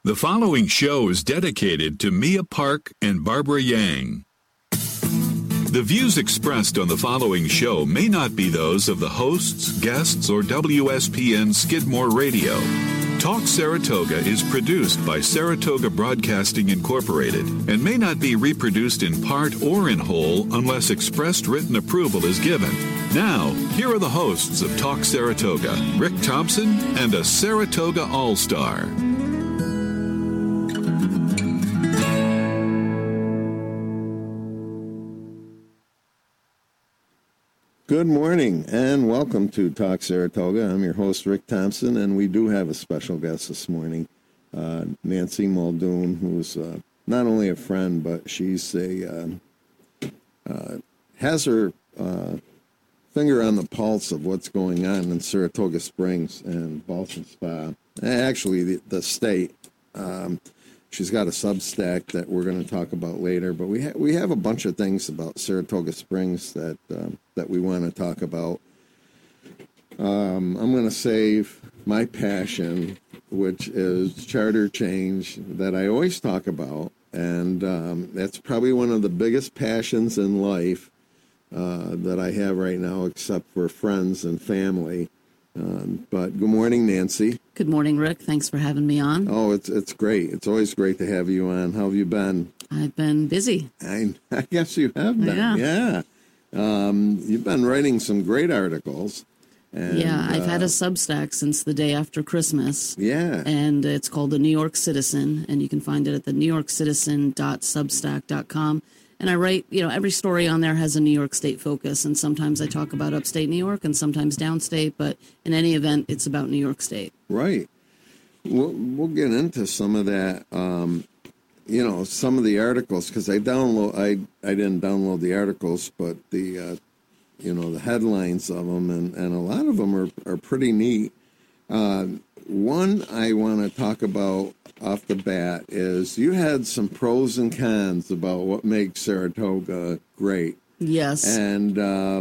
The following show is dedicated to Mia Park and Barbara Yang. The views expressed on the following show may not be those of the hosts, guests, or WSPN Skidmore Radio. Talk Saratoga is produced by Saratoga Broadcasting Incorporated and may not be reproduced in part or in whole unless expressed written approval is given. Now, here are the hosts of Talk Saratoga, Rick Thompson and a Saratoga All-Star. Good morning and welcome to Talk Saratoga. I'm your host, Rick Thompson, and we do have a special guest this morning, Nancy Muldoon, who's not only a friend, but she's has her finger on the pulse of what's going on in Saratoga Springs and Ballston Spa, actually the state. She's got a Substack that we're going to talk about later, but we have a bunch of things about Saratoga Springs that we want to talk about. I'm going to save my passion, which is charter change, that I always talk about, and that's probably one of the biggest passions in life that I have right now, except for friends and family. But good morning, Nancy. Good morning, Rick. Thanks for having me on. Oh, it's great. It's always great to have you on. How have you been? I've been busy. I guess you have been. Yeah. You've been writing some great articles. And, I've had a Substack since the day after Christmas. Yeah. And it's called The New York Citizen, and you can find it at the newyorkcitizen.substack.com. And I write, every story on there has a New York State focus, and sometimes I talk about upstate New York and sometimes downstate, but in any event, it's about New York State. Right. We'll get into some of that, some of the articles, because I didn't download the articles, but the headlines of them, and a lot of them are pretty neat. One I want to talk about off the bat is you had some pros and cons about what makes Saratoga great. Yes. And,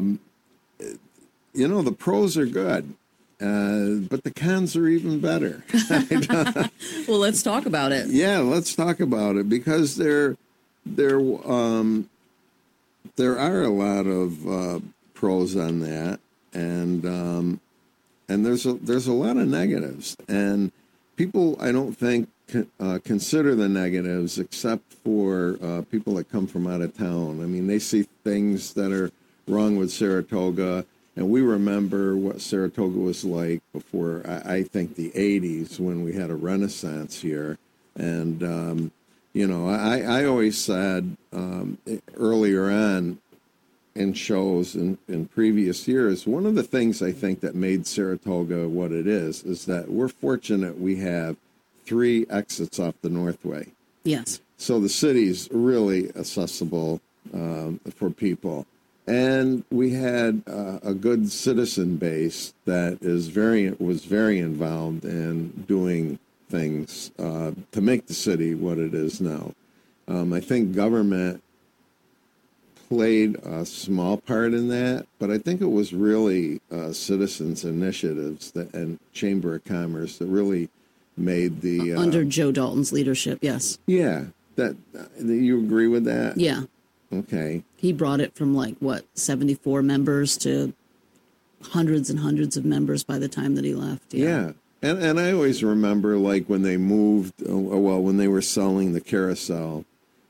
the pros are good, but the cons are even better. Well, let's talk about it. Yeah, let's talk about it, because there are a lot of pros on that, and there's a lot of negatives, and people, I don't think, consider the negatives, except for people that come from out of town. I mean, they see things that are wrong with Saratoga, and we remember what Saratoga was like before, I think, the 80s, when we had a renaissance here. And, I always said earlier on in shows in previous years, one of the things I think that made Saratoga what it is that we're fortunate we have 3 exits off the Northway. Yes. So the city's really accessible for people. And we had a good citizen base that was very involved in doing things to make the city what it is now. I think government played a small part in that, but I think it was really citizens' initiatives and Chamber of Commerce that really made the... under Joe Dalton's leadership, yes. Yeah. You agree with that? Yeah. Okay. He brought it from 74 members to hundreds and hundreds of members by the time that he left. Yeah. And I always remember, when they moved, when they were selling the Carousel,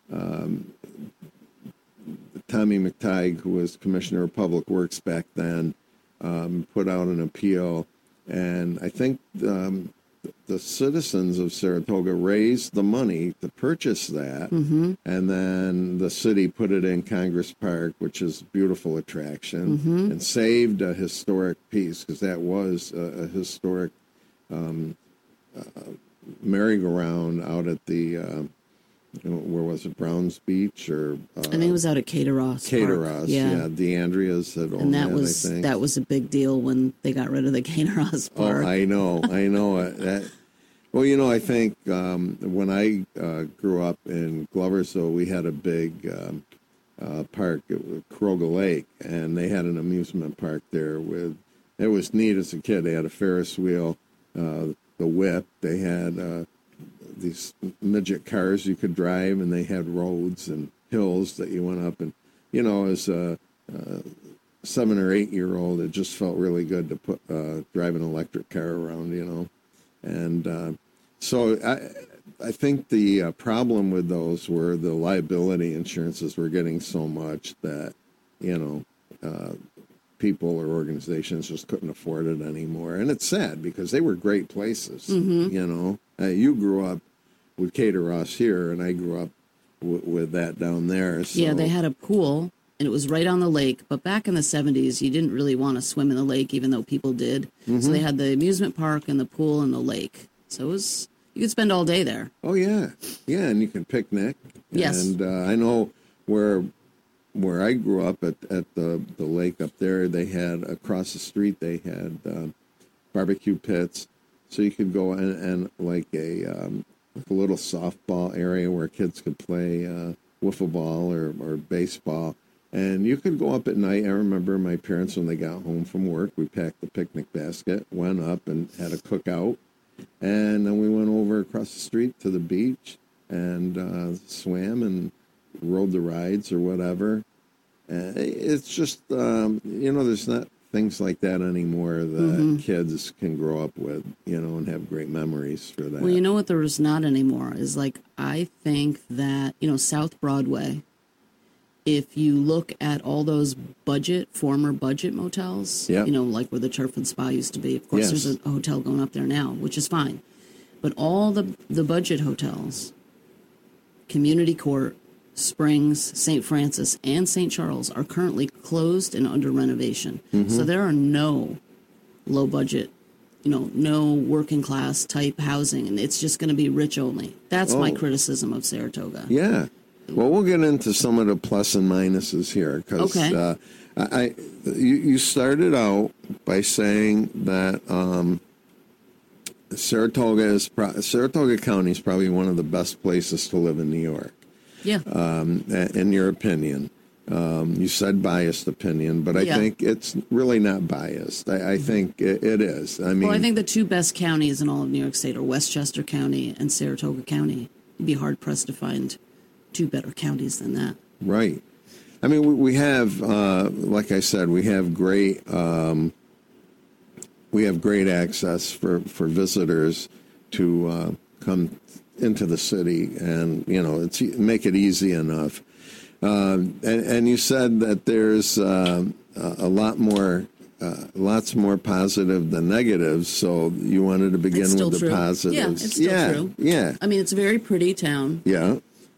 Tommy McTighe, who was Commissioner of Public Works back then, put out an appeal, and I think the citizens of Saratoga raised the money to purchase that, and then the city put it in Congress Park, which is a beautiful attraction, and saved a historic piece, because that was a historic merry-go-round out at the... where was it, Browns Beach, or I think it was out at Cateros. Cateros, yeah. DeAndrea's had owned that, I think. That was a big deal when they got rid of the Cateros Park. Oh, I know. I think when I grew up in Gloversville, we had a big park, Caroga Lake, and they had an amusement park there. It was neat as a kid. They had a Ferris wheel, the whip. They had these midget cars you could drive, and they had roads and hills that you went up. And, as a 7 or 8 year old, it just felt really good to drive an electric car around, And so I think the problem with those were the liability insurances were getting so much that, people or organizations just couldn't afford it anymore. And it's sad because they were great places. You grew up with Cater Ross here, and I grew up with that down there. So. Yeah, they had a pool, and it was right on the lake. But back in the 70s, you didn't really want to swim in the lake, even though people did. Mm-hmm. So they had the amusement park and the pool and the lake. So you could spend all day there. Oh, yeah. Yeah, and you can picnic. Yes. And I know where I grew up at the lake up there, they had across the street, they had barbecue pits. So you could go and like a little softball area where kids could play wiffle ball or baseball. And you could go up at night. I remember my parents, when they got home from work, we packed the picnic basket, went up and had a cookout. And then we went over across the street to the beach and swam and rode the rides or whatever. It's just, there's not things like that anymore that kids can grow up with, and have great memories for that. Well, you know what there is not anymore is I think that, South Broadway, if you look at all those former budget motels, like where the Turf and Spa used to be, of course, There's a hotel going up there now, which is fine. But all the budget hotels, Community Court, Springs, St. Francis, and St. Charles are currently closed and under renovation. Mm-hmm. So there are no low budget, no working class type housing, and it's just going to be rich only. That's my criticism of Saratoga. Yeah. Well, we'll get into some of the plus and minuses here because you started out by saying that Saratoga County is probably one of the best places to live in New York. Yeah. In your opinion, you said biased opinion, but I think it's really not biased. I think it is. I think the two best counties in all of New York State are Westchester County and Saratoga County. You'd be hard pressed to find two better counties than that. Right. I mean, we have, like I said, we have great access for visitors to come into the city, and it's make it easy enough. And you said that there's a lot more, lots more positive than negatives. So you wanted to begin with the positives. Yeah, it's still true. Yeah. I mean, it's a very pretty town. Yeah.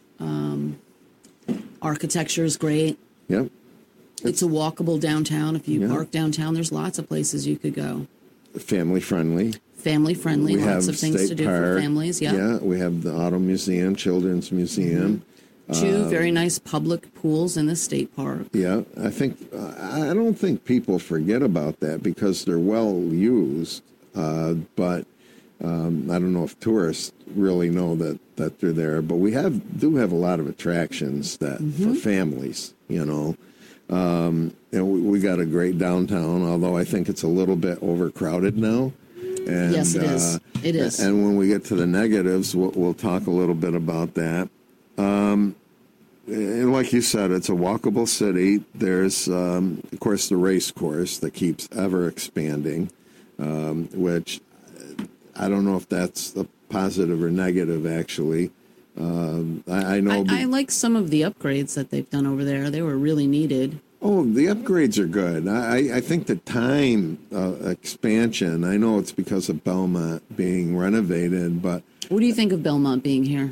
Architecture is great. Yep. It's a walkable downtown. If you park downtown, there's lots of places you could go. Family friendly. We lots of things to do for families. Yeah, we have the Auto Museum, Children's Museum. Mm-hmm. Two very nice public pools in the state park. Yeah, I don't think people forget about that because they're well used, but I don't know if tourists really know that they're there. But we do have a lot of attractions that for families, and we got a great downtown, although I think it's a little bit overcrowded now. And, yes, it is. It is. And when we get to the negatives, we'll talk a little bit about that. And like you said, it's a walkable city. There's, of course, the race course that keeps ever expanding, which I don't know if that's a positive or negative, actually. I know. I like some of the upgrades that they've done over there. They were really needed. Oh, the upgrades are good. I think the time expansion, I know it's because of Belmont being renovated, but... What do you think of Belmont being here?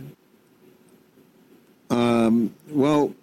Well,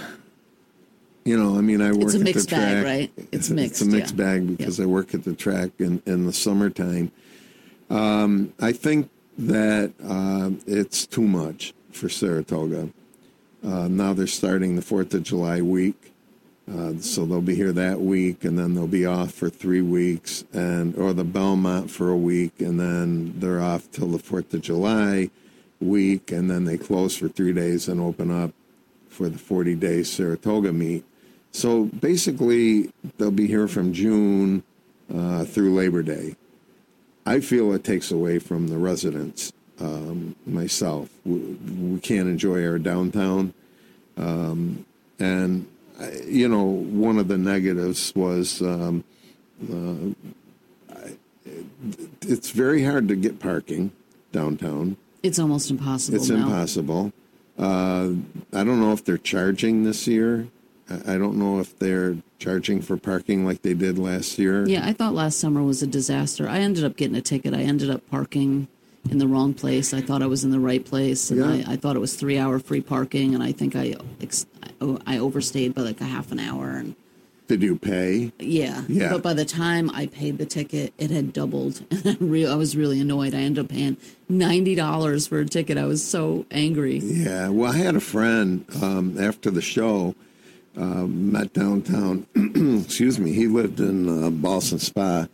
I work at the track. It's a mixed bag, right? It's mixed. It's a mixed bag because I work at the track in the summertime. I think that it's too much for Saratoga. Now they're starting the 4th of July week. So they'll be here that week, and then they'll be off for 3 weeks, or the Belmont for a week, and then they're off till the 4th of July week, and then they close for 3 days and open up for the 40-day Saratoga meet. So basically, they'll be here from June through Labor Day. I feel it takes away from the residents myself. We can't enjoy our downtown. And, one of the negatives was it's very hard to get parking downtown. It's almost impossible. It's impossible. I don't know if they're charging this year. I don't know if they're charging for parking like they did last year. Yeah, I thought last summer was a disaster. I ended up getting a ticket. I ended up parking in the wrong place. I thought I was in the right place, and I thought it was 3-hour free parking, and I think I overstayed by like a half an hour. And did you pay? Yeah. But by the time I paid the ticket, it had doubled, and I was really annoyed. I ended up paying $90 for a ticket. I was so angry. Yeah. Well, I had a friend after the show. Met downtown. Excuse me. He lived in Boston Spa,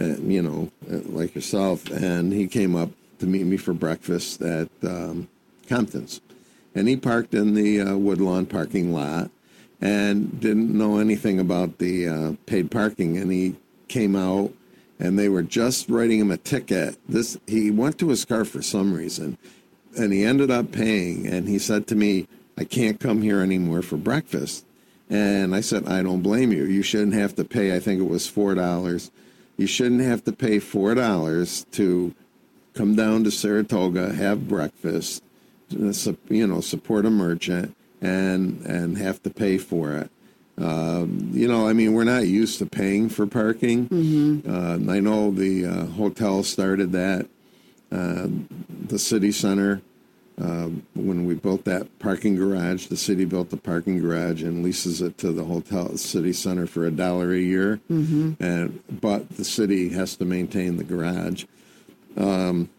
like yourself, and he came up to meet me for breakfast at Compton's, and he parked in the Woodlawn parking lot and didn't know anything about the paid parking, and he came out, and they were just writing him a ticket. He went to his car for some reason, and he ended up paying, and he said to me, "I can't come here anymore for breakfast." And I said, "I don't blame you. You shouldn't have to pay," I think it was $4. You shouldn't have to pay $4 to come down to Saratoga, have breakfast, support a merchant, and have to pay for it. We're not used to paying for parking. Mm-hmm. I know the hotel started that. The city center. When we built that parking garage, the city built the parking garage and leases it to the hotel city center for $1 a year. Mm-hmm. But the city has to maintain the garage. And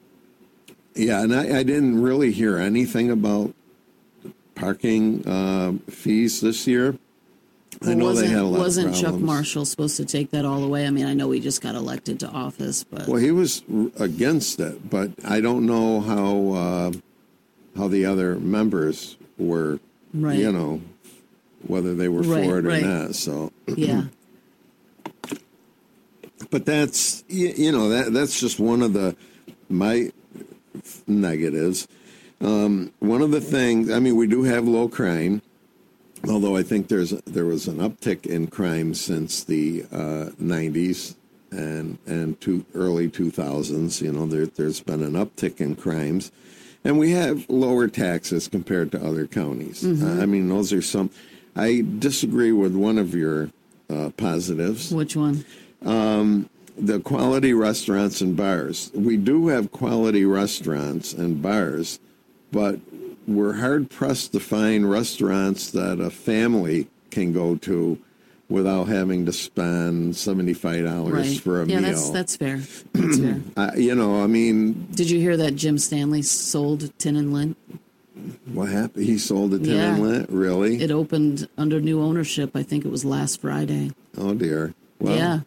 I didn't really hear anything about parking fees this year. I know they had a lot of problems. Wasn't Chuck Marshall supposed to take that all away? I mean, I know he just got elected to office, but well, he was against it, but I don't know how the other members were, right. Whether they were for it or not. So yeah. But that's that's just one of my negatives. One of the things, we do have low crime, although I think there was an uptick in crime since the 90s and early 2000s. There's been an uptick in crimes. And we have lower taxes compared to other counties. Mm-hmm. Those are some. I disagree with one of your positives. Which one? The quality restaurants and bars. We do have quality restaurants and bars, but we're hard-pressed to find restaurants that a family can go to without having to spend $75 for a meal. Yeah, that's fair. That's fair. Did you hear that Jim Stanley sold Tin and Lint? What happened? He sold the Tin and Lint? Really? It opened under new ownership. I think it was last Friday. Oh, dear. Well, yeah.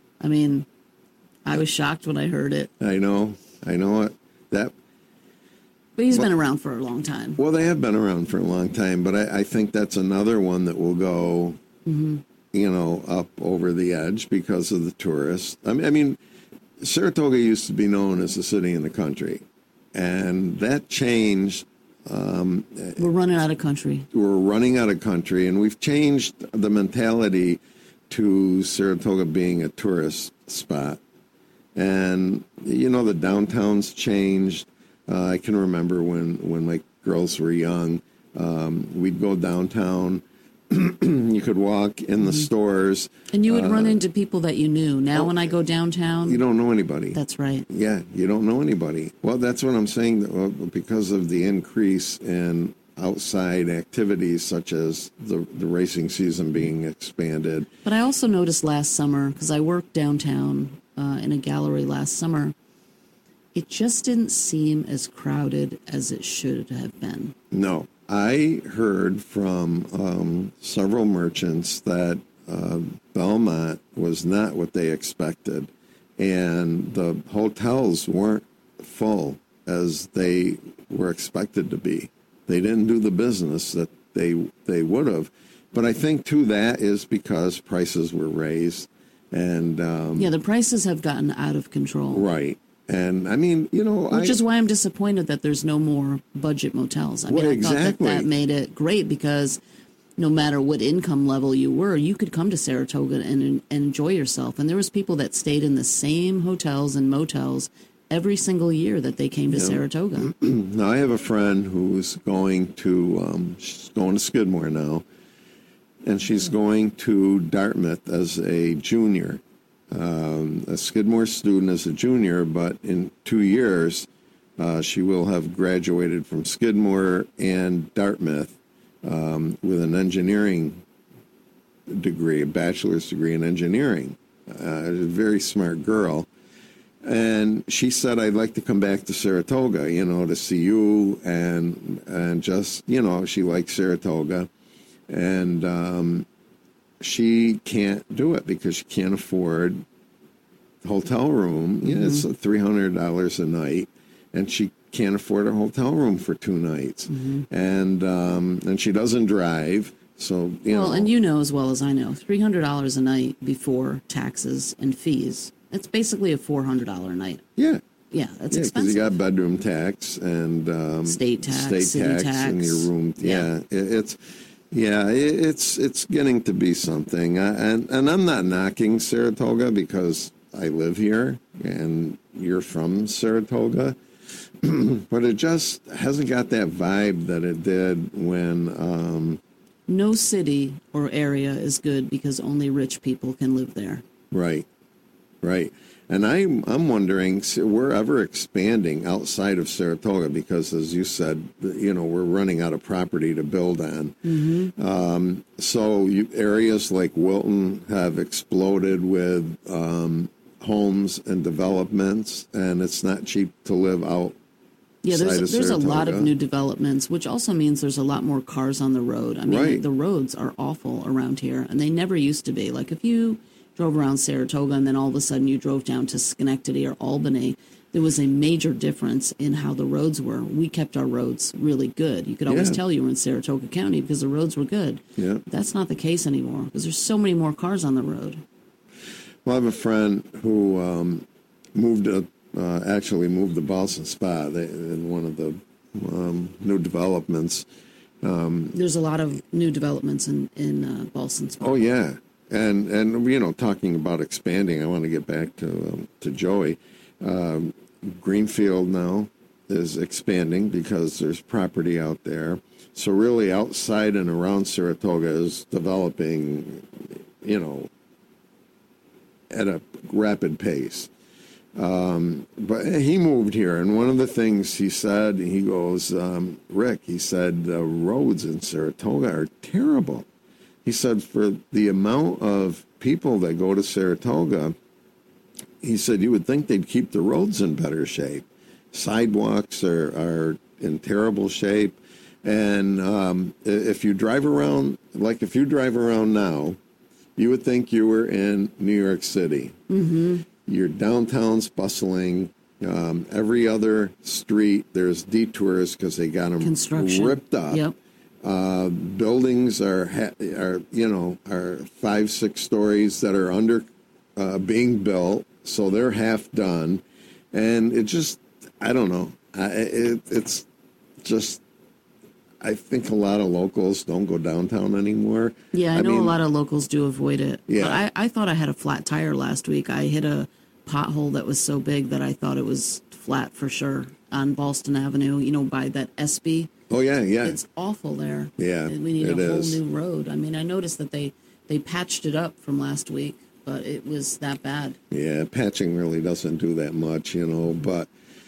I was shocked when I heard it. I know it. But he's been around for a long time. Well, they have been around for a long time, but I think that's another one that will go... Mm-hmm. Up over the edge because of the tourists. Saratoga used to be known as the city in the country, and that changed. We're running out of country. We're running out of country, and we've changed the mentality to Saratoga being a tourist spot. And, the downtown's changed. I can remember when my girls were young, we'd go downtown. You could walk in the stores. And you would run into people that you knew. Now when I go downtown... You don't know anybody. That's right. Yeah, you don't know anybody. Well, that's what I'm saying. Because of the increase in outside activities such as the racing season being expanded. But I also noticed last summer, because I worked downtown in a gallery last summer, it just didn't seem as crowded as it should have been. No. I heard from several merchants that Belmont was not what they expected, and the hotels weren't full as they were expected to be. They didn't do the business that they would have. But I think, too, that is because prices were raised. And the prices have gotten out of control. Right. And I mean, which is why I'm disappointed that there's no more budget motels. I mean, I thought that made it great because no matter what income level you were, you could come to Saratoga and enjoy yourself. And there was people that stayed in the same hotels and motels every single year that they came to Saratoga. Now, I have a friend who's going to, she's going to Skidmore now, and she's going to Dartmouth as a junior. A Skidmore student as a junior, but in 2 years, she will have graduated from Skidmore and Dartmouth with an engineering degree, a bachelor's degree in engineering. A very smart girl. And she said, I'd like to come back to Saratoga, to see you and just, she likes Saratoga. And she can't do it because she can't afford hotel room. It's $300 a night, and she can't afford a hotel room for 2 nights. And she doesn't drive. So, Well, and as well as I know, $300 a night before taxes and fees. It's basically a $400 a night. Yeah. Yeah, that's expensive. Because you got bedroom tax and state tax, city tax, in your room. It's getting to be something. And I'm not knocking Saratoga because I live here and you're from Saratoga. But it just hasn't got that vibe that it did when... no city or area is good because only rich people can live there. Right. And I'm wondering, we're ever expanding outside of Saratoga because, as you said, we're running out of property to build on. So areas like Wilton have exploded with homes and developments, and it's not cheap to live out. Yeah, there's a lot of new developments, which also means there's a lot more cars on the road. I mean, the roads are awful around here, and they never used to be. Like if you drove around Saratoga and then all of a sudden you drove down to Schenectady or Albany, there was a major difference in how the roads were. We kept our roads really good. You could always tell you were in Saratoga County because the roads were good. Yeah. That's not the case anymore because there's so many more cars on the road. Well, I have a friend who moved to Ballston Spa in one of the new developments. There's a lot of new developments in Ballston Spa. Oh, yeah. And talking about expanding, I want to get back to Joey. Greenfield now is expanding because there's property out there. So really outside and around Saratoga is developing, at a rapid pace. But he moved here, and one of the things he said, he goes, Rick, he said, the roads in Saratoga are terrible. He said, for the amount of people that go to Saratoga, he said, you would think they'd keep the roads in better shape. Sidewalks are in terrible shape. And if you drive around now, you would think you were in New York City. Your downtown's bustling. Every other street, there's detours because they got them ripped up. Yep. Buildings are 5-6 stories that are under being built, so they're half done, and it just, I don't know. It's just, I think a lot of locals don't go downtown anymore. Yeah, I know a lot of locals do avoid it. Yeah, but I thought I had a flat tire last week. I hit a pothole that was so big that I thought it was flat for sure on Ballston Avenue. By that SB. Oh, yeah. It's awful there. Yeah, we need a whole new road. I mean, I noticed that they patched it up from last week, but it was that bad. Yeah, patching really doesn't do that much, but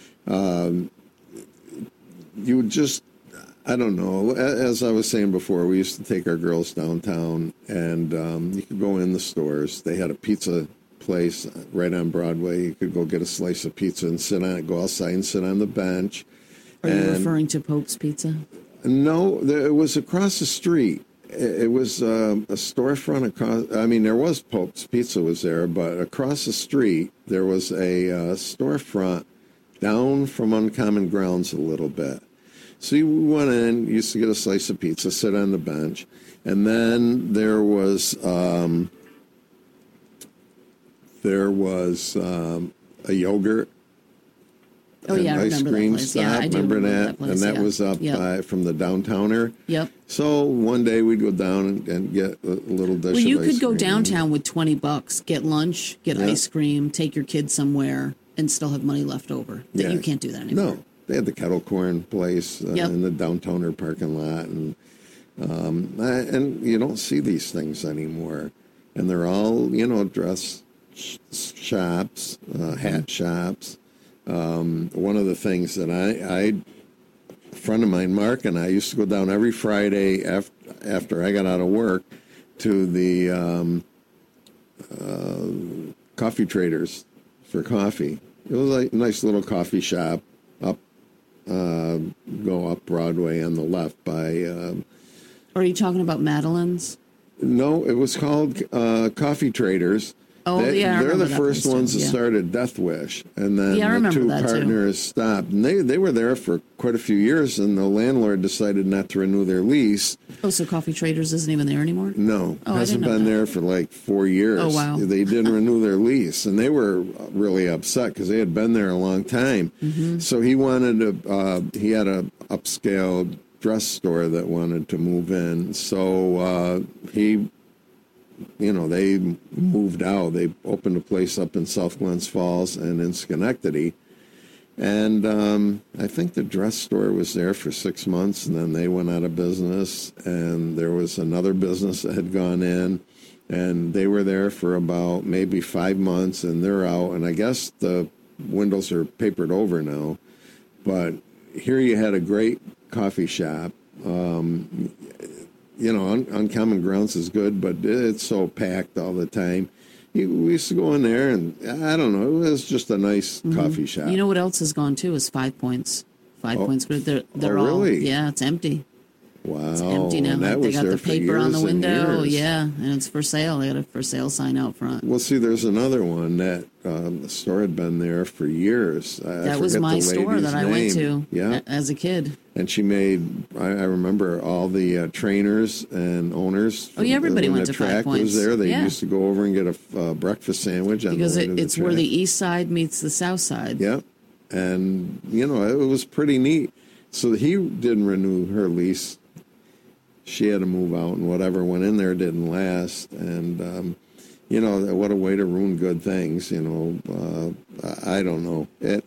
you just, I don't know. As I was saying before, we used to take our girls downtown, and you could go in the stores. They had a pizza place right on Broadway. You could go get a slice of pizza and go outside and sit on the bench. Are you referring to Pope's Pizza? No, it was across the street. It was a storefront across. I mean, there was Pope's Pizza was there, but across the street there was a storefront down from Uncommon Grounds a little bit. So you went in, used to get a slice of pizza, sit on the bench, and then there was a yogurt Oh, yeah, I ice remember cream that place. stop. Yeah, I do remember remember that? that place, And that yeah. was up Yep. from the downtowner. Yep. So one day we'd go down and get a little dish Well, you of could ice go cream. downtown with $20, get lunch, get Yeah. ice cream, take your kids somewhere, and still have money left over. Yeah. You can't do that anymore. No, they had the kettle corn place Yep. in the downtowner parking lot, and you don't see these things anymore. And they're all, dress shops, hat shops. One of the things that a friend of mine, Mark, and I used to go down every Friday after I got out of work to the coffee traders for coffee. It was like a nice little coffee shop go up Broadway on the left by... Are you talking about Madeline's? No, it was called Coffee Traders. Oh, yeah, I they're remember the that first place, ones too. that Yeah. started Death Wish, and then Yeah, I the remember two that, too. partners stopped. And they were there for quite a few years, and the landlord decided not to renew their lease. Oh, so Coffee Traders isn't even there anymore? No, Oh, I hasn't didn't know been that. there for like 4 years. Oh, wow. They didn't renew their lease, and they were really upset because they had been there a long time. Mm-hmm. So he wanted to. He had a upscale dress store that wanted to move in. So he. They moved out. They opened a place up in South Glens Falls and in Schenectady. And I think the dress store was there for 6 months, and then they went out of business. And there was another business that had gone in, and they were there for about maybe 5 months, and they're out. And I guess the windows are papered over now. But here you had a great coffee shop. Uncommon Grounds is good, but it's so packed all the time. We used to go in there, and I don't know, it was just a nice coffee shop. You know what else has gone too is 5 Points. 5 Points, but they're all really? Yeah, it's empty. Wow, It's empty now. and that They was got there the for paper on the years and window. years. Yeah, and it's for sale. They got a for sale sign out front. Well, see, there's another one that the store had been there for years. That was my store that I went to as a kid. And she made, I remember all the trainers and owners. Oh, yeah, everybody when went the to 5 track Points. was there. They Yeah. used to go over and get a breakfast sandwich on Because the way to it's the where track. the east side meets the south side. Yep. And, it was pretty neat. So he didn't renew her lease. She had to move out, and whatever went in there didn't last. And, what a way to ruin good things, I don't know.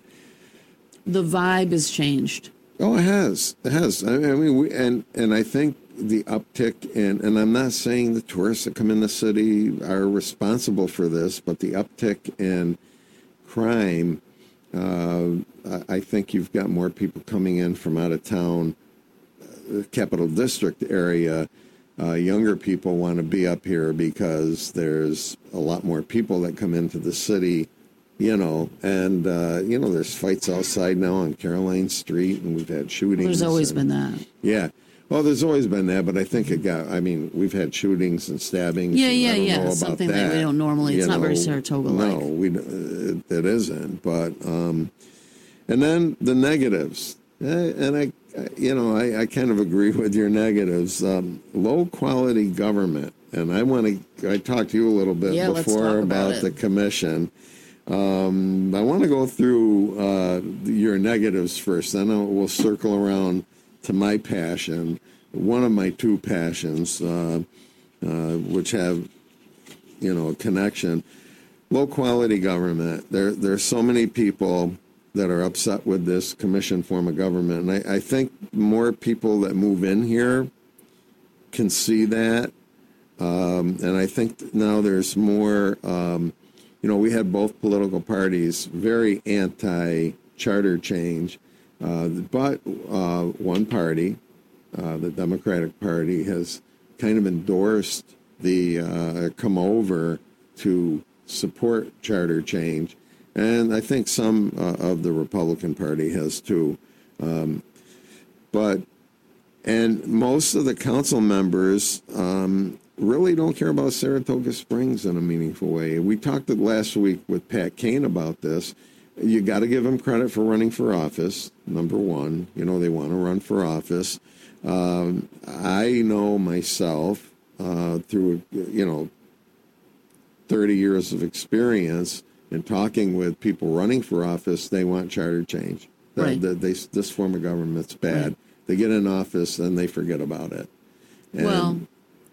The vibe has changed. Oh, it has. It has. I mean, and I think the uptick in, and I'm not saying the tourists that come in the city are responsible for this, but the uptick in crime, I think you've got more people coming in from out of town, the Capital District area. Younger people want to be up here because there's a lot more people that come into the city, and, there's fights outside now on Caroline Street, and we've had shootings. There's always been that. Yeah. Well, there's always been that, but I think we've had shootings and stabbings. Yeah, and yeah, I don't yeah. know about Something that we don't normally, it's not very Saratoga-like. No, it isn't. But, and then the negatives. And I kind of agree with your negatives. Low quality government. And I talked to you a little bit before about the commission. I want to go through your negatives first, then we'll circle around to my passion, one of my two passions, which have, a connection. Low quality government. There's so many people that are upset with this commission form of government. And I think more people that move in here can see that. And I think now there's more, we had both political parties very anti-charter change. But one party, the Democratic Party, has kind of endorsed come over to support charter change. And I think some of the Republican Party has too. And most of the council members really don't care about Saratoga Springs in a meaningful way. We talked last week with Pat Kane about this. You got to give him credit for running for office, number one. They want to run for office. I know myself through, 30 years of experience in talking with people running for office, they want charter change. Right. This form of government's bad. Right. They get in office and they forget about it. And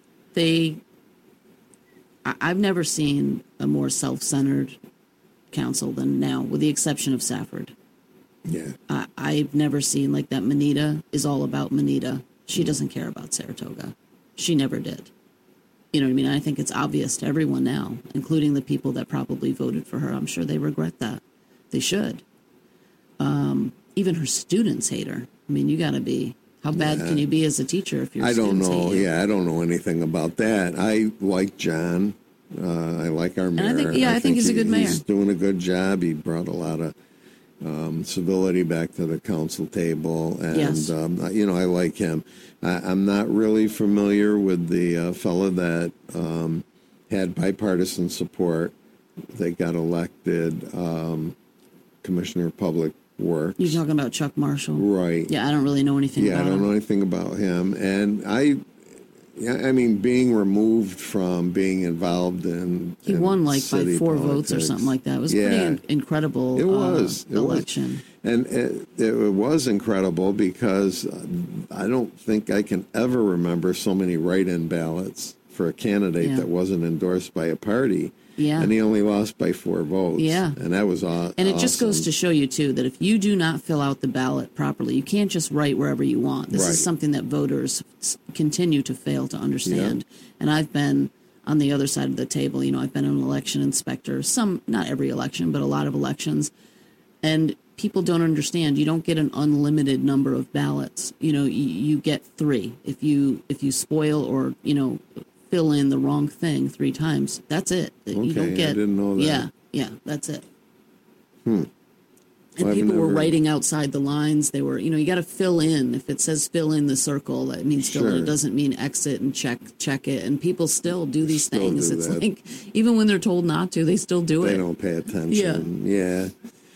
I've never seen a more self-centered council than now, with the exception of Safford. Yeah. I've never seen like that. Manita is all about Manita. She doesn't care about Saratoga. She never did. You know what I mean? I think it's obvious to everyone now, including the people that probably voted for her. I'm sure they regret that. They should. Even her students hate her. I mean, you got to be. How bad can you be as a teacher if your students hate you? I don't know anything about that. I like John. I like our mayor. I think he's a good mayor. He's doing a good job. He brought a lot of civility back to the council table, and yes. I like him. I'm not really familiar with the fellow that had bipartisan support. They got elected Commissioner of Public Works. You're talking about Chuck Marshall, right? Yeah, I don't really know anything. Yeah, about I don't him. know anything about him, and I mean, being removed from being involved in he won like by 4 politics. Votes or something like that. It was pretty incredible. It was election, and it was incredible because I don't think I can ever remember so many write-in ballots for a candidate that wasn't endorsed by a party. Yeah, and he only lost by 4 votes. Yeah, and that was awesome. And it just goes to show you too that if you do not fill out the ballot properly, you can't just write wherever you want. This is something that voters continue to fail to understand. Yeah. And I've been on the other side of the table. You know, I've been an election inspector. Not every election, but a lot of elections. And people don't understand. You don't get an unlimited number of ballots. You know, you get 3. If you spoil or fill in the wrong thing 3 times, that's it. Okay, you don't get, I didn't know that. Yeah, that's it. And people were writing outside the lines. They were, you got to fill in. If it says fill in the circle, that means fill in. It doesn't mean exit and check it. And people still do these things. It's like, even when they're told not to, they still do it. They don't pay attention. Yeah.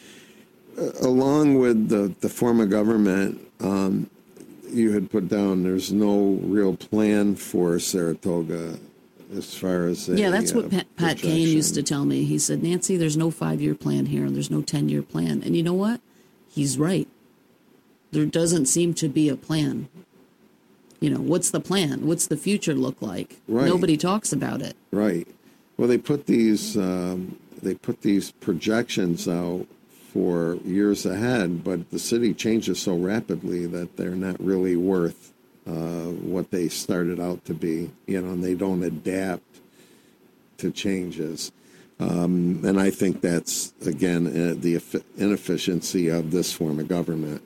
Along with the form of government, you had put down, there's no real plan for Saratoga as far as that's what Pat Kane used to tell me. He said, Nancy, there's no 5-year plan here, and there's no 10-year plan. And you know what? He's right. There doesn't seem to be a plan. What's the plan? What's the future look like? Right. Nobody talks about it. Right. Well, they put these projections out for years ahead, but the city changes so rapidly that they're not really worth what they started out to be, and they don't adapt to changes. And I think that's, again, the inefficiency of this form of government.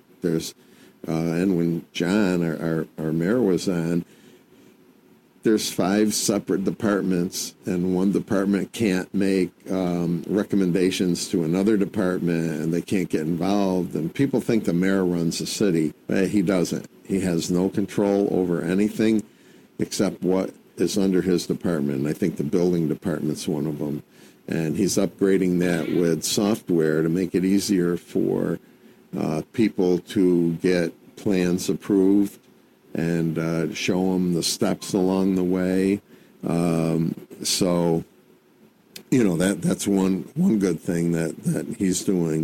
And when John, our mayor, was on, there's 5 separate departments, and one department can't make recommendations to another department, and they can't get involved. And people think the mayor runs the city. He doesn't. He has no control over anything except what is under his department. And I think the building department's one of them. And he's upgrading that with software to make it easier for people to get plans approved and show them the steps along the way. So, that's one good thing that he's doing.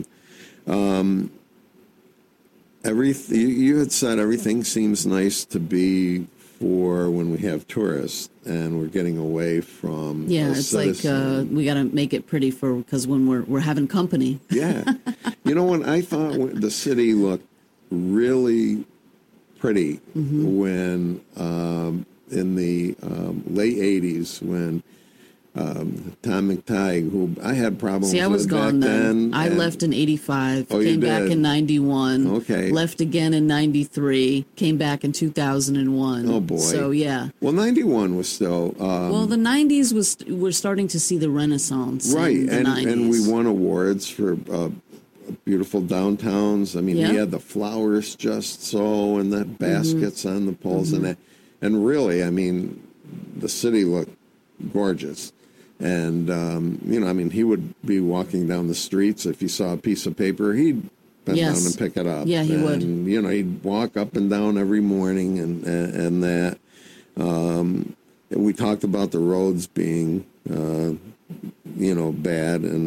You had said everything seems nice to be for when we have tourists, and we're getting away from it's citizen. Like we got to make it pretty because when we're having company. Yeah. When I thought the city looked really pretty when in the late 80s when Tom McTighe, who I had problems with. See, I was gone then. I left in 85, came back in 91, left again in 93, came back in 2001. Oh, boy. So, yeah. Well, 91 was still... the 90s we're starting to see the renaissance. Right, in the 90s. And we won awards for beautiful downtowns. I mean, he had the flowers just so, and the baskets on the poles and that. And really, I mean, the city looked gorgeous. And, he would be walking down the streets. If he saw a piece of paper, he'd bend down and pick it up. Yeah, he would. He'd walk up and down every morning and that. And we talked about the roads being, bad. And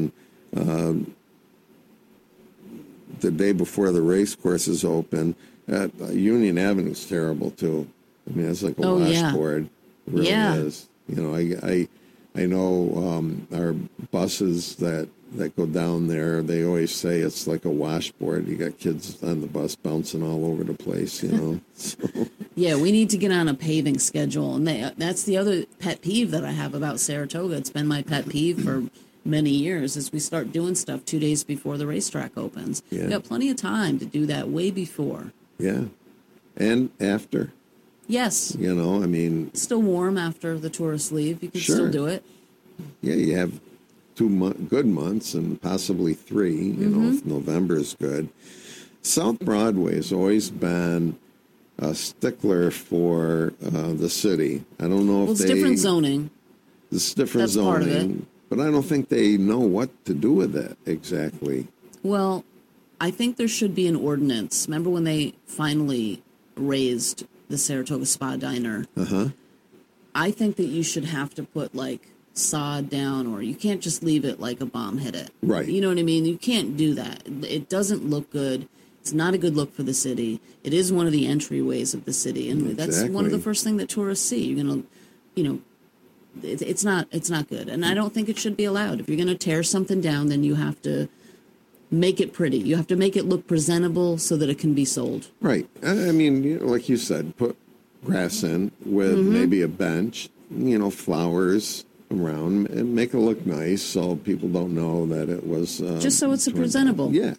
the day before the race courses open. Union Avenue's terrible too. I mean, it's like a washboard. It really is. You know, I know our buses that go down there, they always say it's like a washboard. You got kids on the bus bouncing all over the place, you know. So. Yeah, we need to get on a paving schedule. And that's the other pet peeve that I have about Saratoga. It's been my pet peeve for many years, is we start doing stuff 2 days before the racetrack opens. Yeah. You got plenty of time to do that way before. Yeah. And after. Yes. You know, I mean. It's still warm after the tourists leave. You can still do it. Yeah, you have 2 good months and possibly 3, you know, if November is good. South Broadway has always been a stickler for the city. I don't know if it's different zoning. It's different zoning. Part of it. But I don't think they know what to do with it exactly. Well, I think there should be an ordinance. Remember when they finally raised the Saratoga Spa Diner? I think that you should have to put, like, sod down, or you can't just leave it like a bomb hit it. Right. You know what I mean? You can't do that. It doesn't look good. It's not a good look for the city. It is one of the entryways of the city, and that's one of the first things that tourists see. You're gonna, you know, it's not good, and I don't think it should be allowed. If you're gonna tear something down, then you have to make it pretty. You have to make it look presentable so that it can be sold. Right. I mean, you know, like you said, put grass in with maybe a bench, you know, flowers around, and make it look nice so people don't know that it was just so it's presentable. Yeah.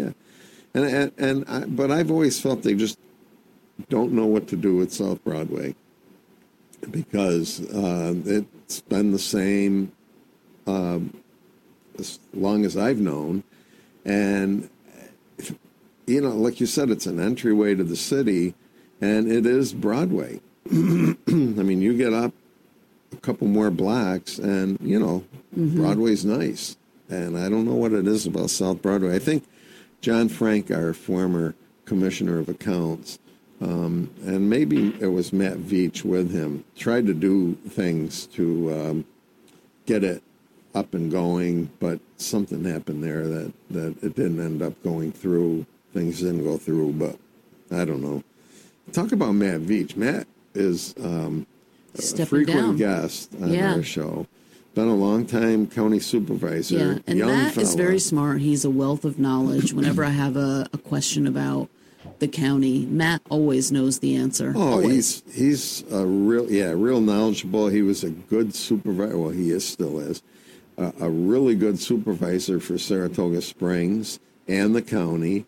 But I've always felt they just don't know what to do with South Broadway, because it's been the same as long as I've known. And, you know, like you said, it's an entryway to the city, and it is Broadway. I mean, you get up a couple more blocks, and, you know, Broadway's nice. And I don't know what it is about South Broadway. I think John Frank, our former commissioner of accounts, and maybe it was Matt Veach with him, tried to do things to get it up and going, but something happened there that it didn't end up going through. Things didn't go through, but I don't know. Talk about Matt Veach. Matt is a frequent guest on our show. Been a long time county supervisor. Yeah, and Matt is very smart. He's a wealth of knowledge. Whenever I have a question about the county, Matt always knows the answer. Oh, always. he's a real knowledgeable. He was a good supervisor. Well, he still is. A really good supervisor for Saratoga Springs and the county.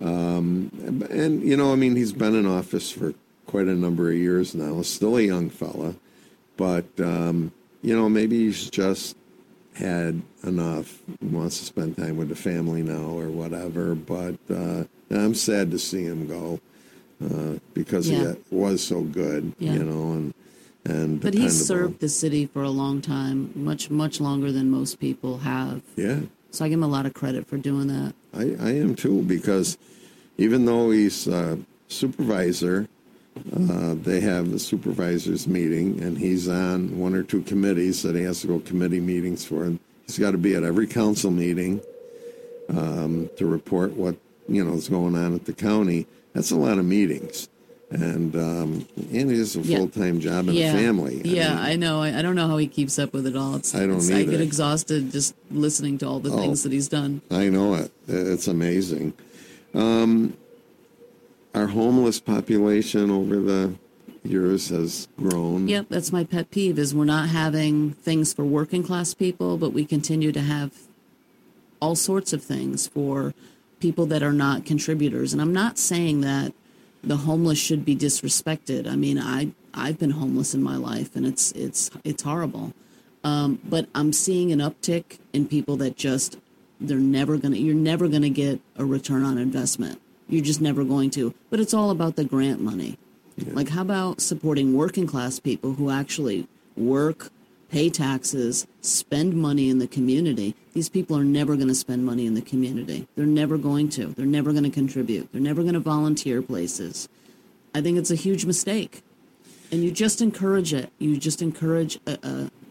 And, you know, I mean, he's been in office for quite a number of years now. Still a young fella. But, you know, maybe he's just had enough. He wants to spend time with the family now or whatever. But I'm sad to see him go because he was so good, you know, and but he's served the city for a long time, much longer than most people have. Yeah. So I give him a lot of credit for doing that. I am too, because even though he's supervisor, they have the supervisors meeting, and he's on 1 or 2 committees that he has to go committee meetings for. And he's got to be at every council meeting to report what, you know, is going on at the county. That's a lot of meetings. And he has a full-time job and a family. I know. I don't know how he keeps up with it all. I get exhausted just listening to all the things that he's done. I know it. It's amazing. Our homeless population over the years has grown. Yep, that's my pet peeve, is we're not having things for working class people, but we continue to have all sorts of things for people that are not contributors. And I'm not saying that the homeless should be disrespected. I mean, I've been homeless in my life, and it's horrible. But I'm seeing an uptick in people that just you're never gonna get a return on investment. You're just never going to. But it's all about the grant money. Yeah. Like, how about supporting working class people who actually work, pay taxes, spend money in the community? These people are never going to spend money in the community. They're never going to. They're never going to contribute. They're never going to volunteer places. I think it's a huge mistake. And you just encourage it. You just encourage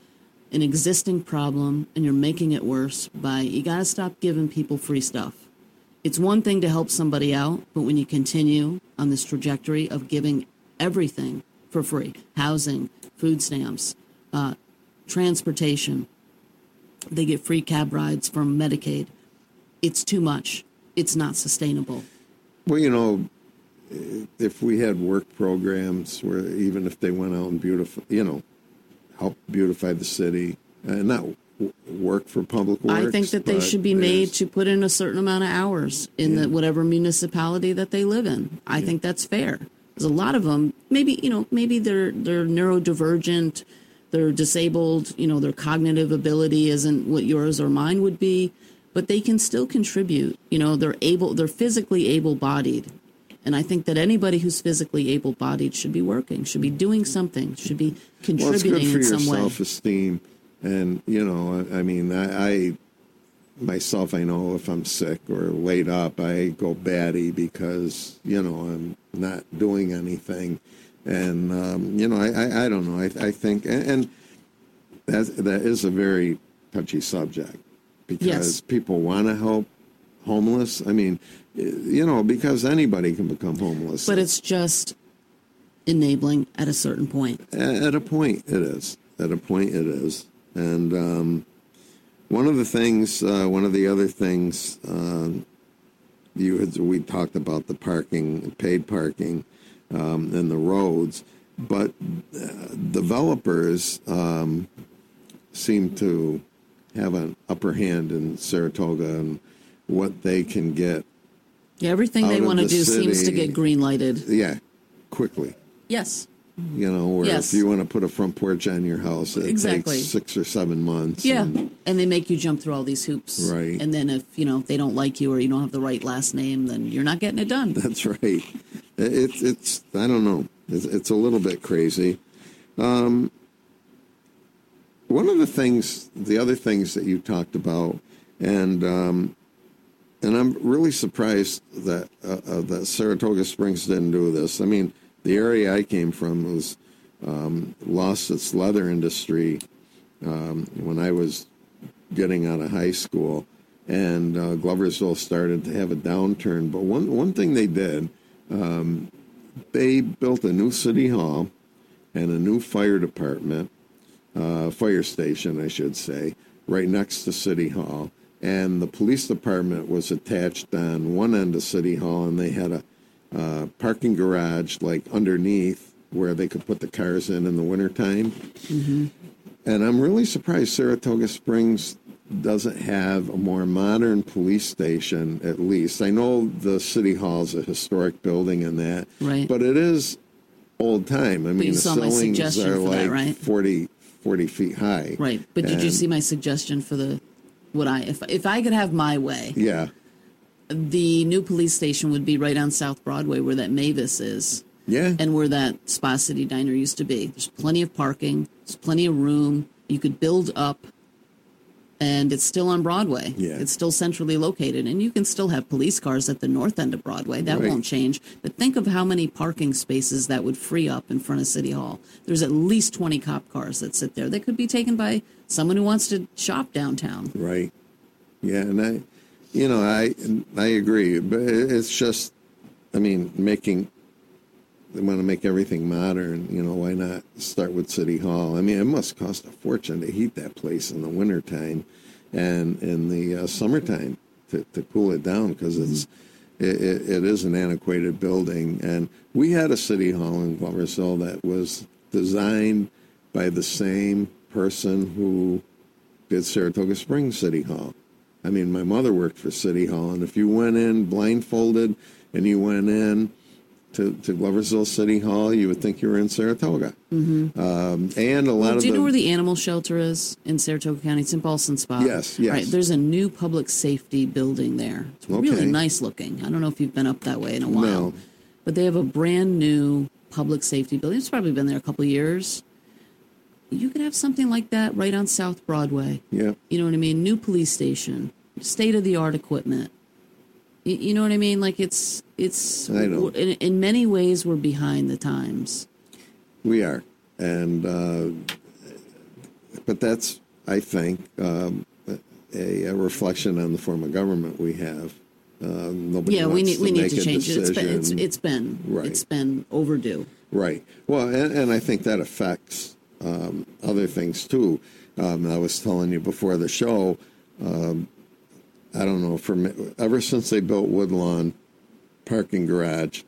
an existing problem and you're making it worse by, you got to stop giving people free stuff. It's one thing to help somebody out, but when you continue on this trajectory of giving everything for free, housing, food stamps, transportation, they get free cab rides from Medicaid. It's too much. It's not sustainable. Well, you know, if we had work programs where even if they went out and help beautify the city, not work for public works. I think that they should be made to put in a certain amount of hours in the whatever municipality that they live in. I think that's fair. Because a lot of them, maybe they're neurodivergent, they're disabled, their cognitive ability isn't what yours or mine would be, but they can still contribute. They're physically able-bodied. And I think that anybody who's physically able-bodied should be working, should be doing something, should be contributing in some way. Well, it's good for your self-esteem. And, I myself, I know if I'm sick or laid up, I go batty because, I'm not doing anything. And, I don't know. I think, and that is a very touchy subject because people want to help homeless. I mean, because anybody can become homeless. But it's just enabling at a certain point. At a point it is. And one of the other things we talked about the parking, paid parking, and the roads, but developers seem to have an upper hand in Saratoga and what they can get. Yeah, everything they want to do seems to get green lighted. Yeah, quickly. Yes. If you want to put a front porch on your house, it takes 6 or 7 months. Yeah, and they make you jump through all these hoops. Right. And then if, they don't like you or you don't have the right last name, then you're not getting it done. That's right. It's I don't know. It's a little bit crazy. One of the other things that you talked about, and I'm really surprised that Saratoga Springs didn't do this. I mean, the area I came from was lost its leather industry when I was getting out of high school, and Gloversville started to have a downturn. But one thing they did, they built a new city hall and a new fire department, fire station, I should say, right next to City Hall. And the police department was attached on one end of City Hall, and they had a parking garage like underneath where they could put the cars in the wintertime. Mm-hmm. And I'm really surprised Saratoga Springs doesn't have a more modern police station, at least. I know the City Hall is a historic building and that, right, but it is old time. I mean, the ceilings are like 40 feet high. Right, but did you see my suggestion for if I could have my way? Yeah. The new police station would be right on South Broadway where that Mavis is. Yeah. And where that Spa City Diner used to be. There's plenty of parking. There's plenty of room. You could build up. And it's still on Broadway. Yeah. It's still centrally located. And you can still have police cars at the north end of Broadway. That won't change. But think of how many parking spaces that would free up in front of City Hall. There's at least 20 cop cars that sit there. They could be taken by someone who wants to shop downtown. Right. Yeah, and I agree, but it's just, they want to make everything modern, why not start with City Hall? I mean, it must cost a fortune to heat that place in the wintertime and in the summertime to cool it down, because it is an antiquated building. And we had a City Hall in Gloversville that was designed by the same person who did Saratoga Springs City Hall. I mean, my mother worked for City Hall, and if you went in blindfolded and you went in to Gloversville City Hall, you would think you were in Saratoga. Mm-hmm. And a lot of do you know where the animal shelter is in Saratoga County? It's in Paulson Spa. Yes. Right, there's a new public safety building there. It's really nice looking. I don't know if you've been up that way in a while. No. But they have a brand new public safety building. It's probably been there a couple of years. You could have something like that right on South Broadway. Yeah. You know what I mean? New police station, state-of-the-art equipment. You know what I mean? Like it's I know. In many ways, we're behind the times. We are. And, but that's, I think, a reflection on the form of government we have. Nobody wants we need to a change it. decision. It's been overdue. Right. Well, and I think that affects other things too. I was telling you before the show. I don't know, ever since they built Woodlawn parking garage,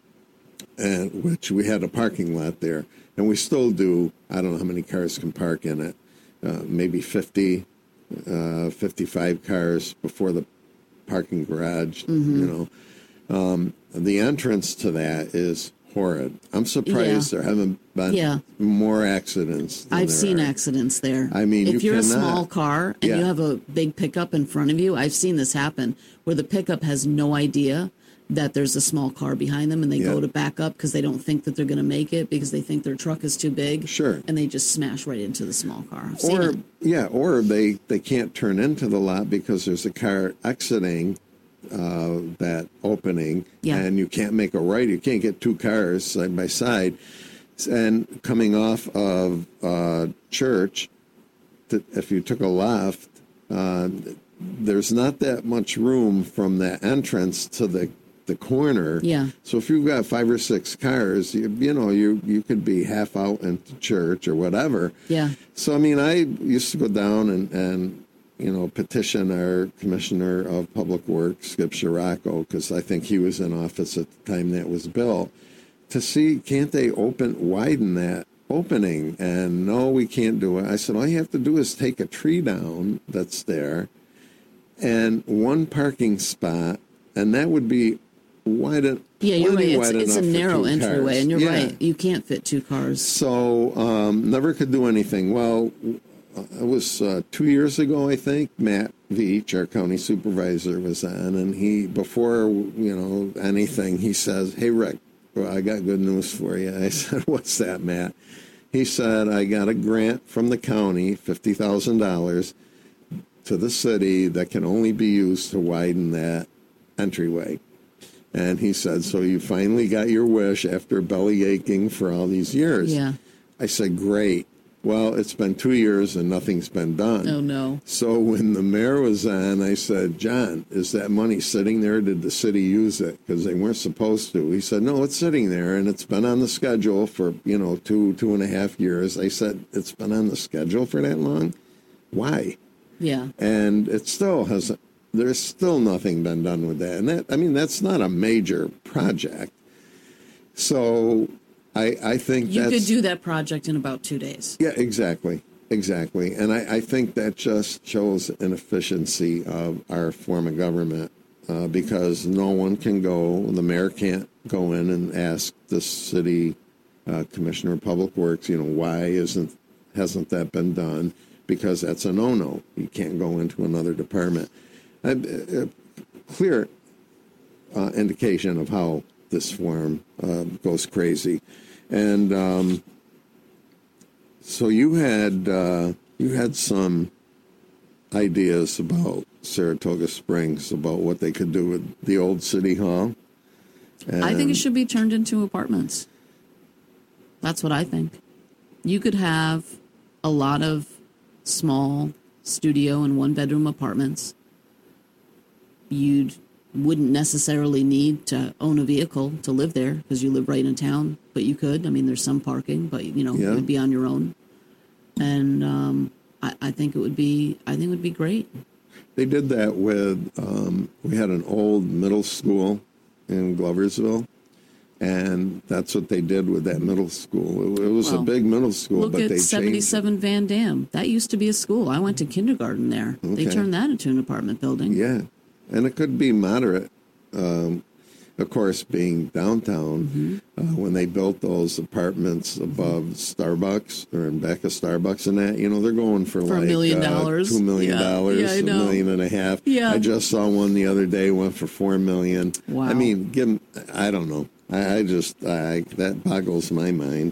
and which we had a parking lot there, and we still do. I don't know how many cars can park in it. Maybe 50, 55 cars before the parking garage. You know, the entrance to that is horrid. I'm surprised there haven't been more accidents. I've seen accidents there. I mean, if you're a small car and you have a big pickup in front of you, I've seen this happen where the pickup has no idea that there's a small car behind them, and they go to back up because they don't think that they're going to make it because they think their truck is too big. Sure. And they just smash right into the small car. Or they can't turn into the lot because there's a car exiting that opening, and you can't make a right. You can't get two cars side by side. And coming off of Church, if you took a left, there's not that much room from that entrance to the corner. Yeah. So if you've got 5 or 6 cars, you could be half out into Church or whatever. Yeah. So I mean, I used to go down and petition our Commissioner of Public Works, Skip Scirocco, because I think he was in office at the time that was built, to see, can't they widen that opening? And no, we can't do it. I said, all you have to do is take a tree down that's there and one parking spot, and that would be wide enough. Yeah, you're right. It's a narrow entryway, and you're right. You can't fit 2 cars. So never could do anything. Well, it was 2 years ago, I think. Matt Veach, our county supervisor, was on, and he, before anything, he says, "Hey, Rick, well, I got good news for you." I said, "What's that, Matt?" He said, "I got a grant from the county, $50,000 to the city that can only be used to widen that entryway." And he said, "So you finally got your wish after belly aching for all these years." Yeah. I said, "Great. Well, it's been 2 years and nothing's been done." Oh, no. So when the mayor was on, I said, "John, is that money sitting there? Did the city use it?" Because they weren't supposed to. He said, "No, it's sitting there, and it's been on the schedule for, 2.5 years." I said, "It's been on the schedule for that long? Why?" Yeah. And it still hasn't. There's still nothing been done with that. And that's not a major project. So I think you could do that project in about 2 days. Yeah, exactly. And I think that just shows inefficiency of our form of government because no one can go, the mayor can't go in and ask the city commissioner of public works, why hasn't that been done? Because that's a no-no. You can't go into another department. A clear indication of how this form goes crazy. And so you had some ideas about Saratoga Springs, about what they could do with the old city hall. And I think it should be turned into apartments. That's what I think. You could have a lot of small studio and 1-bedroom apartments. You wouldn't necessarily need to own a vehicle to live there because you live right in town, but you could. I mean, there's some parking, but you'd be on your own. And I think it would be great. They did that with we had an old middle school in Gloversville, and that's what they did with that middle school. It was a big middle school, but they changed it. Look at 77 Van Dam. That used to be a school. I went to kindergarten there. Okay. They turned that into an apartment building. Yeah. And it could be moderate, of course, being downtown. When they built those apartments above Starbucks or in back of Starbucks and that, they're going for like $1 million, $2 million, $1.5 million. Yeah. I just saw one the other day went for $4 million. Wow. I mean, I don't know. That boggles my mind.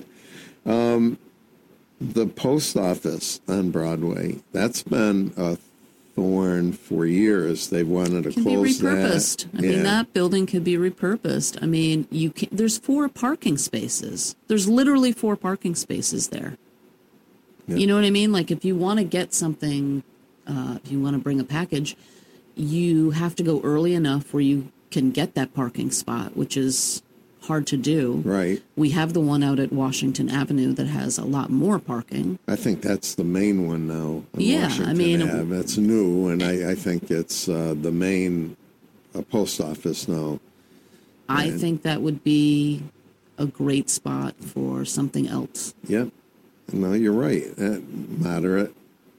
The post office on Broadway, that's been a thorn for years. They wanted to close that. Can be repurposed. I mean, that building could be repurposed. I mean, there's 4 parking spaces. There's literally 4 parking spaces there. Yep. You know what I mean? Like if you want to get something, if you want to bring a package, you have to go early enough where you can get that parking spot, which is hard to do. Right. We have the one out at Washington Avenue that has a lot more parking. I think that's the main one now. Yeah, Washington I mean, Ave. It's new, and I think it's the main post office now. I think that would be a great spot for something else. Yep. No, you're right. Moderate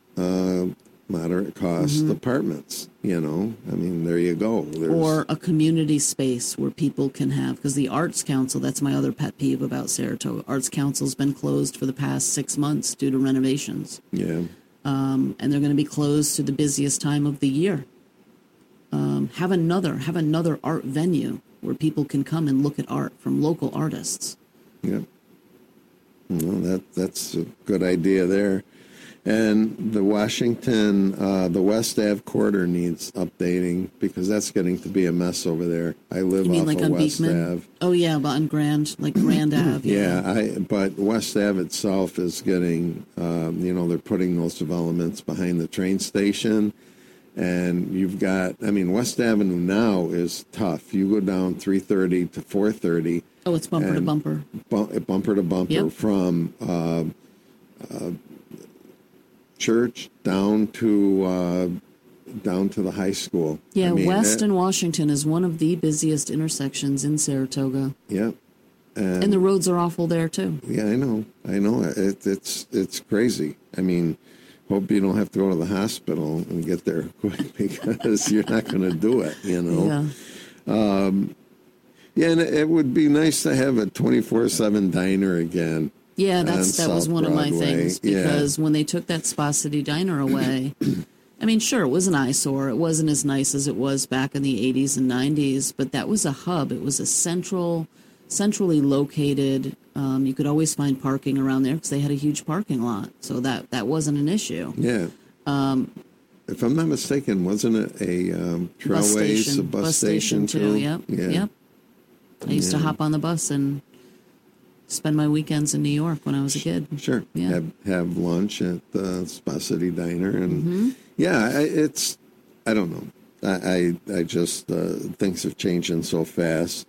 cost apartments, I mean, there you go. Or a community space where people can have, because the Arts Council, that's my other pet peeve about Saratoga. Arts Council's been closed for the past 6 months due to renovations. Yeah. And they're going to be closed to the busiest time of the year. Have another art venue where people can come and look at art from local artists. Yep. Well, that's a good idea there. And the Washington, the West Ave quarter needs updating because that's getting to be a mess over there. I live off like of on West Beekman? Ave. Oh yeah, but on Grand Ave. Yeah, but West Ave itself is getting, they're putting those developments behind the train station. And you've got, West Avenue now is tough. You go down 330 to 430. Oh, it's bumper to bumper. Bumper to bumper from Church down to the high school. Yeah, West and Washington is one of the busiest intersections in Saratoga. Yeah. And the roads are awful there, too. Yeah, I know. It's crazy. Hope you don't have to go to the hospital and get there quick because you're not going to do it, Yeah. And it would be nice to have a 24/7 diner again. Yeah, that was one of my things because when they took that Spa City Diner away, sure, it was an eyesore. It wasn't as nice as it was back in the 80s and 90s, but that was a hub. It was a centrally located. You could always find parking around there because they had a huge parking lot, so that wasn't an issue. Yeah. If I'm not mistaken, wasn't it a Trailways, a bus station too? Yep. Yeah. Yep. I used to hop on the bus and spend my weekends in New York when I was a kid. Sure. Yeah. Have lunch at the Spa City Diner, and I don't know. I just things are changing so fast.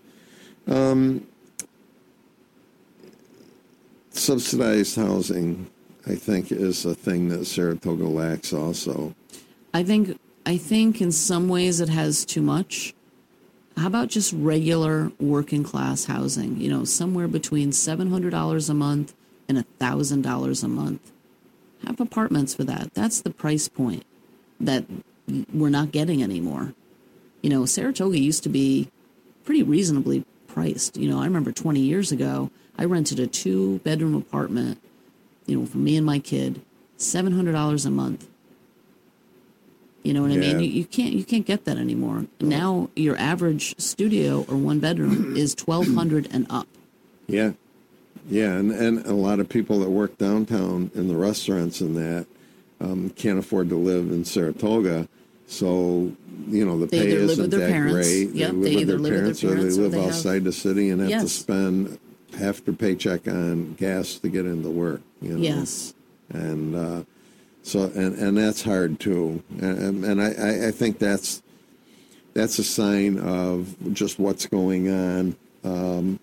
Subsidized housing, I think, is a thing that Saratoga lacks also. I think in some ways it has too much. How about just regular working class housing? Somewhere between $700 a month and $1,000 a month. Have apartments for that. That's the price point that we're not getting anymore. Saratoga used to be pretty reasonably priced. I remember 20 years ago, I rented a 2-bedroom apartment, for me and my kid, $700 a month. You know what I mean? You can't get that anymore. Now your average studio or 1-bedroom is $1,200 and up. Yeah. Yeah, and a lot of people that work downtown in the restaurants and that can't afford to live in Saratoga. So, the pay isn't that great. Yep, they live with their parents or they live outside the city and have to spend half their paycheck on gas to get into work. Yes. And so that's hard too. And I think that's a sign of just what's going on.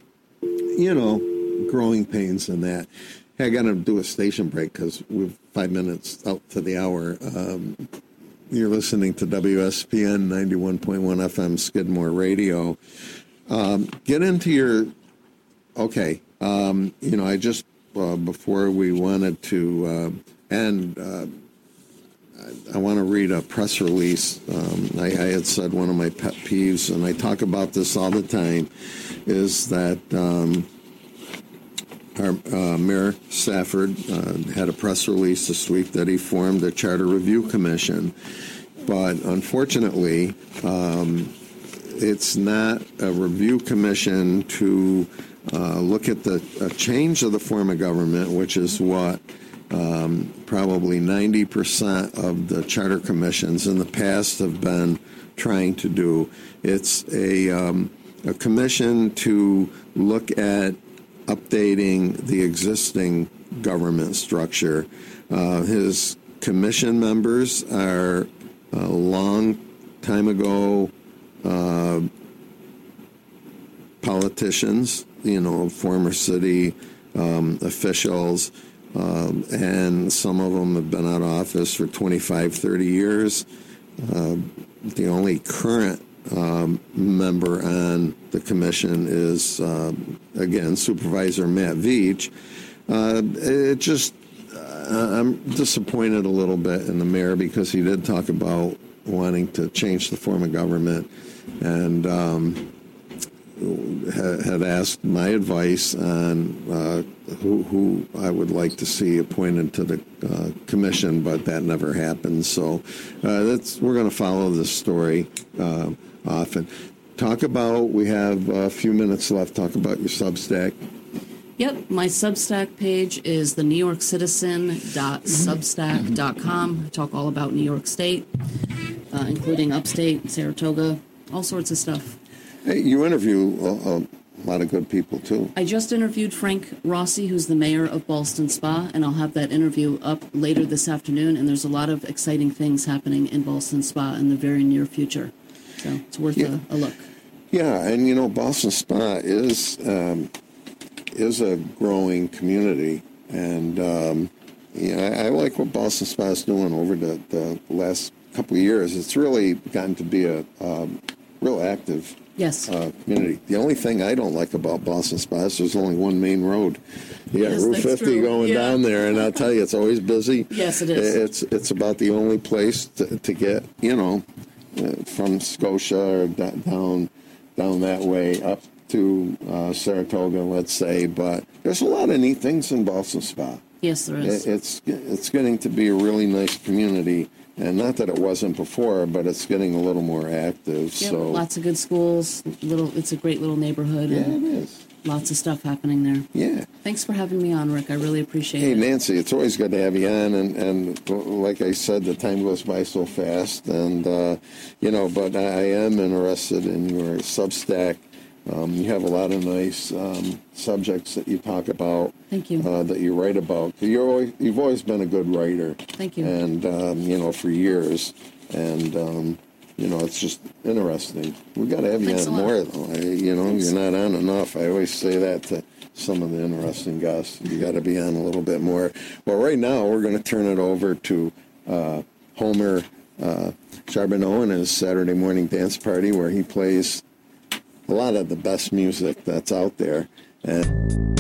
Growing pains and that. Hey, I got to do a station break because we're 5 minutes out to the hour. You're listening to WSPN 91.1 FM Skidmore Radio. Get into your... Okay. I just, before we wanted to end, I want to read a press release. I had said one of my pet peeves, and I talk about this all the time, is that our Mayor Stafford had a press release this week that he formed a Charter Review Commission. But unfortunately, it's not a review commission to look at the change of the form of government, which is what probably 90% of the charter commissions in the past have been trying to do. It's a commission to look at updating the existing government structure. His commission members are a long time ago politicians, former city officials, and some of them have been out of office for 25, 30 years. The only current member on the commission is, again, Supervisor Matt Veach. I'm disappointed a little bit in the mayor because he did talk about wanting to change the form of government, and had asked my advice on who I would like to see appointed to the commission, but that never happened. So we're going to follow this story often. We have a few minutes left. Talk about your Substack. Yep, my Substack page is the NewYorkCitizen.substack.com. I talk all about New York State, including upstate, Saratoga, all sorts of stuff. Hey, you interview a lot of good people, too. I just interviewed Frank Rossi, who's the mayor of Ballston Spa, and I'll have that interview up later this afternoon, and there's a lot of exciting things happening in Ballston Spa in the very near future. So it's worth a look. Yeah, and Ballston Spa is a growing community, and I like what Ballston Spa is doing over the last couple of years. It's really gotten to be a real active community. The only thing I don't like about Ballston Spa is there's only one main road. You got Route 50 going down there, and I'll tell you, it's always busy. Yes, it is. It's about the only place to get, from Scotia or down that way up to Saratoga, let's say. But there's a lot of neat things in Ballston Spa. Yes, there is. It's getting to be a really nice community. And not that it wasn't before, but it's getting a little more active. Yep, so lots of good schools. It's a great little neighborhood. Yeah, it is. Lots of stuff happening there. Yeah. Thanks for having me on, Rick. I really appreciate it. Hey, Nancy, it's always good to have you on. And like I said, the time goes by so fast. And, but I am interested in your Substack. You have a lot of nice subjects that you talk about. Thank you. That you write about. You've always been a good writer. Thank you. And, for years. And, it's just interesting. We've got to have you on more, though. You're not on enough. I always say that to some of the interesting guests. You got to be on a little bit more. Well, right now, we're going to turn it over to Homer Charbonneau and his Saturday morning dance party, where he plays a lot of the best music that's out there. And